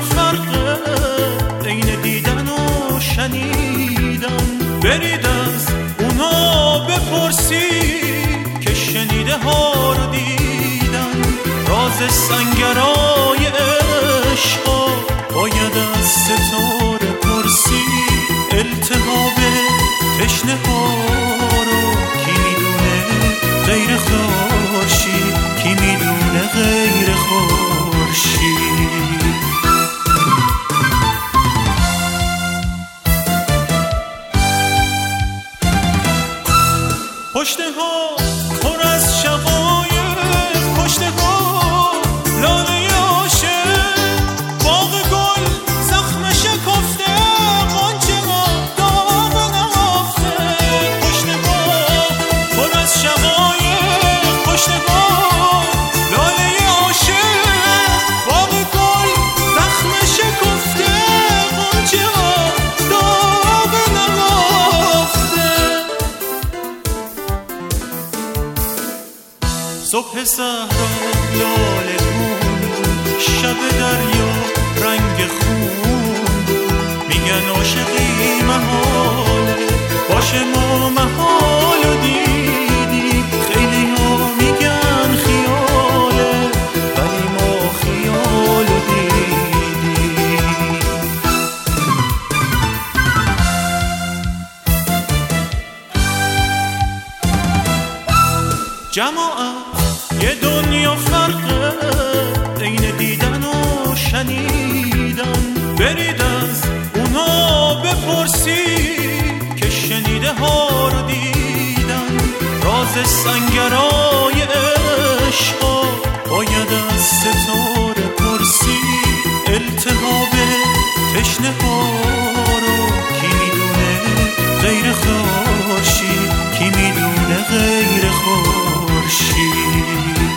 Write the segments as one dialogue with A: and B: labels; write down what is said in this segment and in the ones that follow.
A: فرقه بین دیدن و شنیدن. برید از اونا بپرسی که شنیده ها رو دیدن. راز سنگرای عشقا باید از ستاره پرسی. التهاب تشنه ها رو کی میدونه غیر خورشید، کی میدونه غیر خورشید. پشته ها پر از شقایق، پشته ها لاله عاشق، باغ گل زخم شکفته، غنچه ها داغ نهفته. پشته ها پر از شقایق، پشته ها لاله عاشق، باغ گل زخم شکفته، غنچه ها داغ نهفته. صبح صحرا لاله گون، شب دریا رنگ خون. میگن عاشقی محاله، باشه ما محالو دیدیم. خیلی ها میگن خیاله، ولی ما خیالو دیدیم. جماعت یه دنیا فرقه بین دیدن و شنیدن. برید از اونا بپرسی که شنیده ها رو دیدن. راز سنگرای عشقا باید از ستاره پرسی. التهاب تشنه ها رو کی میدونه غیر خورشید، کی میدونه غیر خورشید.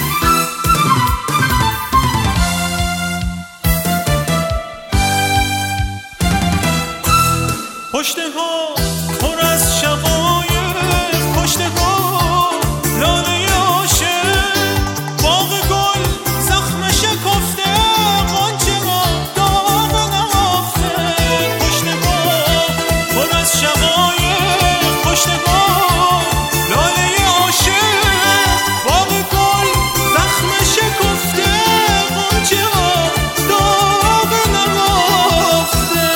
A: پشته ها پر از شقایق، پشته ها لاله عاشق، باغ گل زخم شکفته، غنچه ها داغ نهفته. پشته ها پر از شقایق، پشته ها لاله عاشق، باغ گل زخم شکفته، غنچه ها داغ نهفته.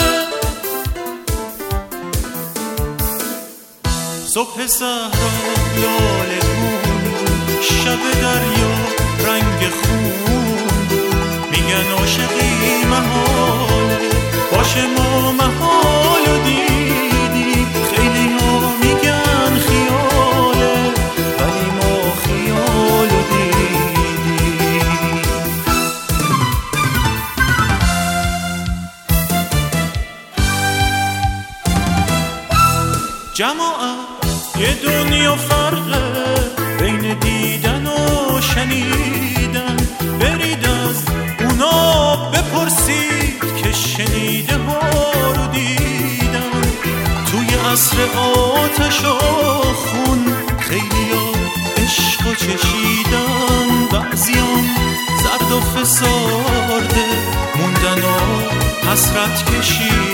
A: صبح صحرا لاله گون، شب دریا رنگ خون. میگن عاشقی محاله، باشه ما محالو دیدیم. خیلی ها میگن خیاله، ولی ما خیالو دیدیم. جماعت یه دنیا فرقه بین دیدن و شنیدن. برید از اونا بپرسید که شنیده ها رو دیدن. توی عصر آتش و خون خیلیا عشق و چشیدن. بعضیان زرد و فسارده موندن و حسرت کشیدن.